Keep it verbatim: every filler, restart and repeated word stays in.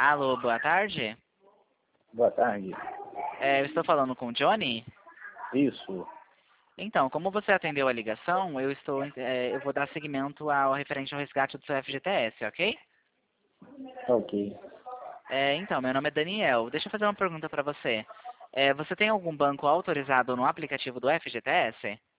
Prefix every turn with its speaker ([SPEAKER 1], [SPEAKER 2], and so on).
[SPEAKER 1] Alô, boa tarde.
[SPEAKER 2] Boa tarde.
[SPEAKER 1] É, eu estou falando com o Johnny?
[SPEAKER 2] Isso.
[SPEAKER 1] Então, como você atendeu a ligação, eu estou, é, eu vou dar seguimento ao referente ao resgate do seu F G T S, ok?
[SPEAKER 2] Ok.
[SPEAKER 1] É, então, meu nome é Daniel. Deixa eu fazer uma pergunta para você. É, você tem algum banco autorizado no aplicativo do F G T S?